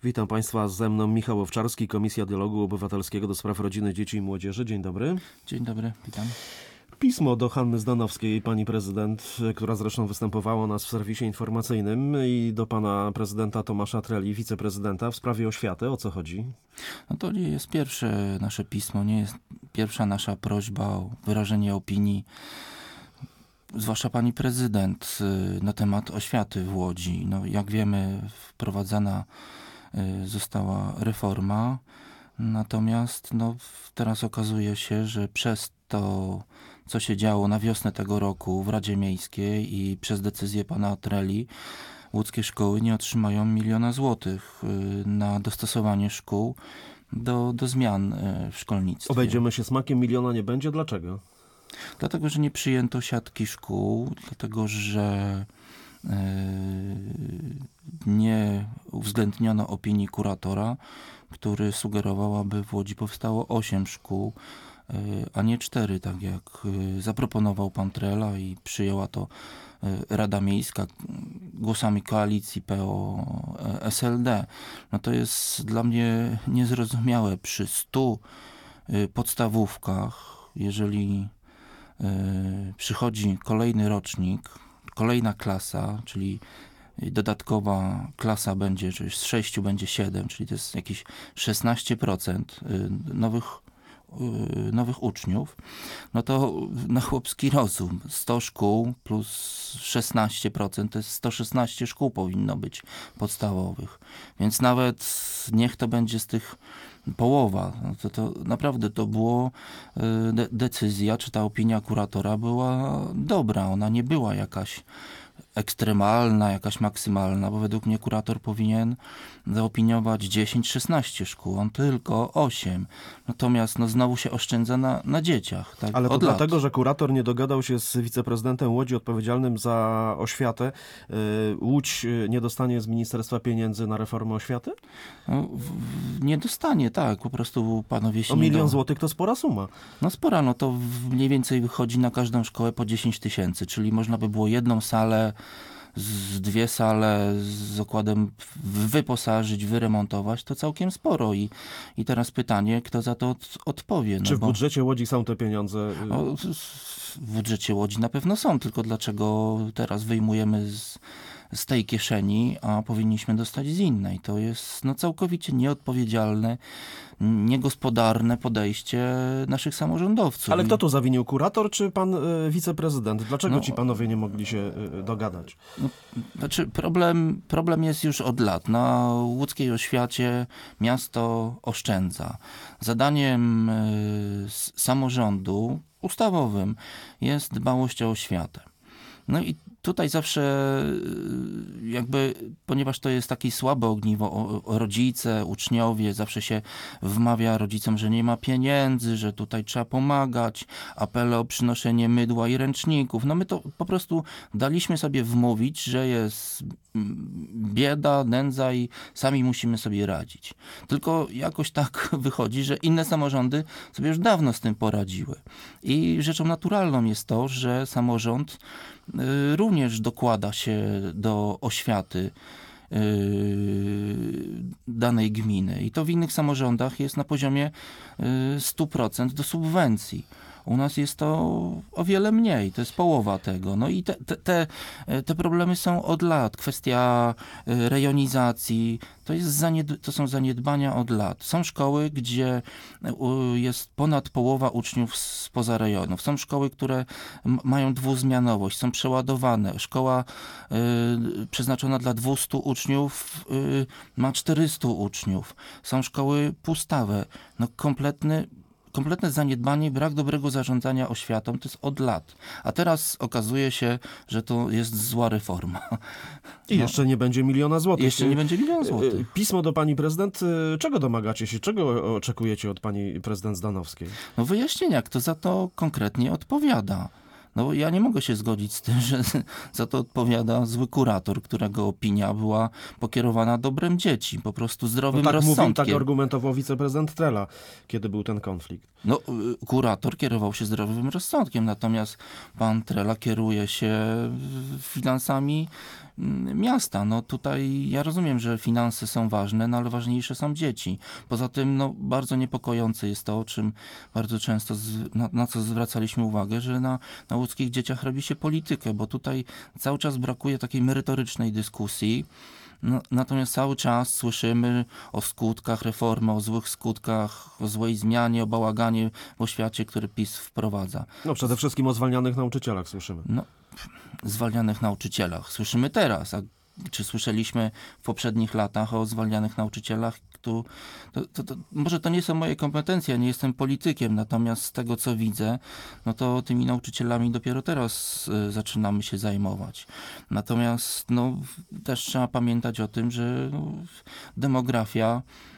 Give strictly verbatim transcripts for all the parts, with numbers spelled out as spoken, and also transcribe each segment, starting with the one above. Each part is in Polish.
Witam Państwa, ze mną Michał Owczarski, Komisja Dialogu Obywatelskiego do Spraw Rodziny, Dzieci i Młodzieży. Dzień dobry. Dzień dobry, witam. Pismo do Hanny Zdanowskiej, pani prezydent, która zresztą występowała u nas w serwisie informacyjnym, i do pana prezydenta Tomasza Treli, wiceprezydenta, w sprawie oświaty. O co chodzi? No to nie jest pierwsze nasze pismo, nie jest pierwsza nasza prośba o wyrażenie opinii, zwłaszcza pani prezydent, na temat oświaty w Łodzi. No, jak wiemy, wprowadzana została reforma, natomiast no, teraz okazuje się, że przez to, co się działo na wiosnę tego roku w Radzie Miejskiej i przez decyzję pana Treli, łódzkie szkoły nie otrzymają miliona złotych na dostosowanie szkół do, do zmian w szkolnictwie. Obejdziemy się smakiem, miliona nie będzie. Dlaczego? Dlatego, że nie przyjęto siatki szkół, dlatego, że nie uwzględniono opinii kuratora, który sugerował, aby w Łodzi powstało osiem szkół, a nie cztery, tak jak zaproponował pan Trela i przyjęła to Rada Miejska głosami koalicji P O S L D. No to jest dla mnie niezrozumiałe. Przy stu podstawówkach, jeżeli przychodzi kolejny rocznik, kolejna klasa, czyli dodatkowa klasa będzie, czyli z sześciu będzie siedem, czyli to jest jakieś szesnaście procent nowych, nowych uczniów, no to na chłopski rozum sto szkół plus szesnaście procent to jest sto szesnaście szkół powinno być podstawowych. Więc nawet niech to będzie z tych połowa. No to, to naprawdę to było de- decyzja, czy ta opinia kuratora była dobra. Ona nie była jakaś ekstremalna, jakaś maksymalna, bo według mnie kurator powinien zaopiniować dziesięć szesnaście szkół, on tylko osiem. Natomiast no, znowu się oszczędza na, na dzieciach. Tak, Ale to od dlatego, lat. że kurator nie dogadał się z wiceprezydentem Łodzi odpowiedzialnym za oświatę. Łódź nie dostanie z ministerstwa pieniędzy na reformę oświaty? No, w, w, nie dostanie, tak. Po prostu panowie się O nie milion do... złotych to spora suma. No spora, no to mniej więcej wychodzi na każdą szkołę po dziesięć tysięcy, czyli można by było jedną salę, z dwie sale z zakładem wyposażyć, wyremontować, to całkiem sporo. I, i teraz pytanie, kto za to od, odpowie. No Czy w bo, budżecie Łodzi są te pieniądze? o, w budżecie Łodzi na pewno są, tylko dlaczego teraz wyjmujemy z, z tej kieszeni, a powinniśmy dostać z innej? To jest no, całkowicie nieodpowiedzialne, niegospodarne podejście naszych samorządowców. Ale kto tu zawinił? Kurator czy pan y, wiceprezydent? Dlaczego No, ci panowie nie mogli się y, dogadać? No, znaczy problem, problem jest już od lat. Na łódzkiej oświacie miasto oszczędza. Zadaniem y, samorządu ustawowym jest dbałość o oświatę. No i tutaj zawsze jakby, ponieważ to jest takie słabe ogniwo, o, o rodzice, uczniowie, zawsze się wmawia rodzicom, że nie ma pieniędzy, że tutaj trzeba pomagać, apele o przynoszenie mydła i ręczników. No my to po prostu daliśmy sobie wmówić, że jest bieda, nędza i sami musimy sobie radzić. Tylko jakoś tak wychodzi, że inne samorządy sobie już dawno z tym poradziły. I rzeczą naturalną jest to, że samorząd również dokłada się do oświaty danej gminy. I to w innych samorządach jest na poziomie sto procent do subwencji. U nas jest to o wiele mniej, to jest połowa tego. No i te, te, te, te problemy są od lat. Kwestia rejonizacji, to, jest zanied- to są zaniedbania od lat. Są szkoły, gdzie jest ponad połowa uczniów spoza rejonów. Są szkoły, które m- mają dwuzmianowość, są przeładowane. Szkoła y, przeznaczona dla dwustu uczniów y, ma czterystu uczniów. Są szkoły pustawe. No kompletny Kompletne zaniedbanie, brak dobrego zarządzania oświatą to jest od lat. A teraz okazuje się, że to jest zła reforma. I no, jeszcze nie będzie miliona złotych. Jeszcze nie będzie miliona złotych. Pismo do pani prezydent. Czego domagacie się? Czego oczekujecie od pani prezydent Zdanowskiej? No wyjaśnienia, kto za to konkretnie odpowiada. No ja nie mogę się zgodzić z tym, że za to odpowiada zły kurator, którego opinia była pokierowana dobrem dzieci, po prostu zdrowym no tak rozsądkiem. Mówił, tak argumentował wiceprezydent Trela, kiedy był ten konflikt. No kurator kierował się zdrowym rozsądkiem, natomiast pan Trela kieruje się finansami miasta. No tutaj ja rozumiem, że finanse są ważne, no ale ważniejsze są dzieci. Poza tym no, bardzo niepokojące jest to, o czym bardzo często, z, na, na co zwracaliśmy uwagę, że na, na łódzkich dzieciach robi się politykę, bo tutaj cały czas brakuje takiej merytorycznej dyskusji. No, natomiast cały czas słyszymy o skutkach reformy, o złych skutkach, o złej zmianie, o bałaganie w oświacie, który PiS wprowadza. No przede wszystkim o zwalnianych nauczycielach słyszymy. No, zwalnianych nauczycielach. Słyszymy teraz, a czy słyszeliśmy w poprzednich latach o zwalnianych nauczycielach? To, to, to, to, może to nie są moje kompetencje, ja nie jestem politykiem, natomiast z tego co widzę, no to tymi nauczycielami dopiero teraz y, zaczynamy się zajmować. Natomiast no, też trzeba pamiętać o tym, że no, demografia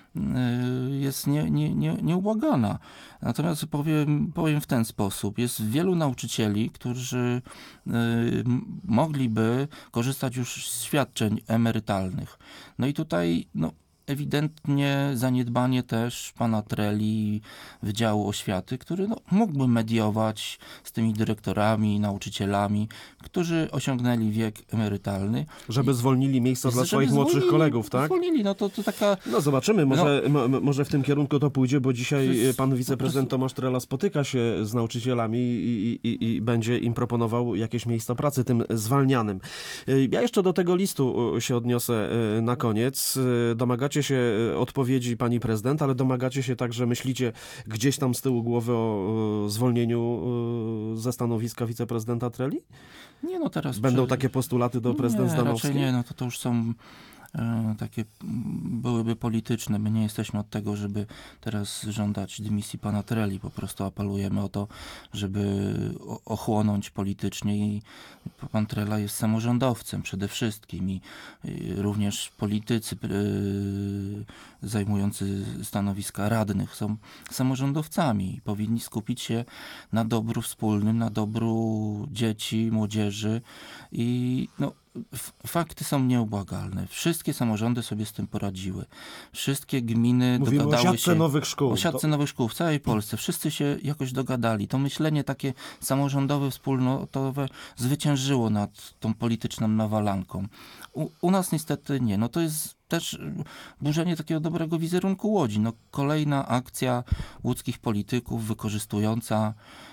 jest nie, nie, nie, nieubłagana. Natomiast powiem, powiem w ten sposób. Jest wielu nauczycieli, którzy y, mogliby korzystać już z świadczeń emerytalnych. No i tutaj no, ewidentnie zaniedbanie też pana Treli, Wydziału Oświaty, który no, mógłby mediować z tymi dyrektorami, nauczycielami, którzy osiągnęli wiek emerytalny. Żeby zwolnili miejsca dla swoich młodszych zwolnili, kolegów, tak? Zwolnili, no to, to taka... No zobaczymy, może, no, m- może w tym kierunku to pójdzie, bo dzisiaj jest pan wiceprezydent Tomasz Trela spotyka się z nauczycielami i, i, i będzie im proponował jakieś miejsca pracy tym zwalnianym. Ja jeszcze do tego listu się odniosę na koniec. Domagacie się odpowiedzi pani prezydent, ale domagacie się także, myślicie gdzieś tam z tyłu głowy o zwolnieniu ze stanowiska wiceprezydenta Treli? Nie, no teraz... Będą przy... takie postulaty do prezydent nie, Zdanowskiej? raczej nie, no to, to już są e, takie, byłyby polityczne. My nie jesteśmy od tego, żeby teraz żądać dymisji pana Treli. Po prostu apelujemy o to, żeby o, ochłonąć politycznie i pan Trela jest samorządowcem przede wszystkim i y, również politycy y, zajmujący stanowiska radnych są samorządowcami i powinni skupić się na dobru wspólnym, na dobru dzieci, młodzieży i no, fakty są nieubłagalne. Wszystkie samorządy sobie z tym poradziły. Wszystkie gminy Mówimy dogadały o siatce się... nowych szkół. O siatce to... nowych szkół w całej Polsce. Wszyscy się jakoś dogadali. To myślenie takie samorządowe, wspólnotowe zwyciężyło nad tą polityczną nawalanką. U, u nas niestety nie. No to jest też burzenie takiego dobrego wizerunku Łodzi. No kolejna akcja łódzkich polityków wykorzystująca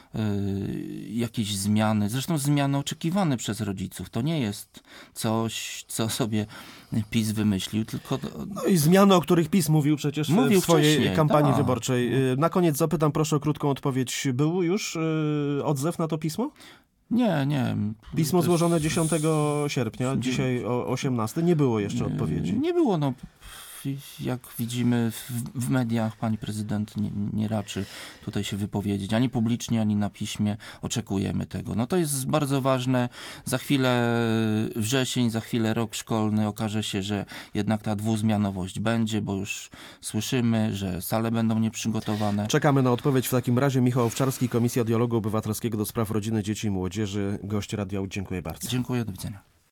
jakieś zmiany, zresztą zmiany oczekiwane przez rodziców. To nie jest coś, co sobie PiS wymyślił, tylko... No i zmiany, o których PiS mówił przecież mówił w swojej wcześniej, kampanii tak. wyborczej. Na koniec zapytam, proszę o krótką odpowiedź. Był już odzew na to pismo? Nie, nie. Pismo To złożone jest... dziesiątego sierpnia, dzisiaj o osiemnastego. Nie było jeszcze odpowiedzi. Nie było, no. Jak widzimy w, w mediach, pani prezydent nie, nie raczy tutaj się wypowiedzieć, ani publicznie, ani na piśmie. Oczekujemy tego. No to jest bardzo ważne. Za chwilę wrzesień, za chwilę rok szkolny. Okaże się, że jednak ta dwuzmianowość będzie, bo już słyszymy, że sale będą nieprzygotowane. Czekamy na odpowiedź w takim razie. Michał Owczarski, Komisja Dialogu Obywatelskiego do Spraw Rodziny, Dzieci i Młodzieży. Gość Radia Łódź. Dziękuję bardzo. Dziękuję, do widzenia.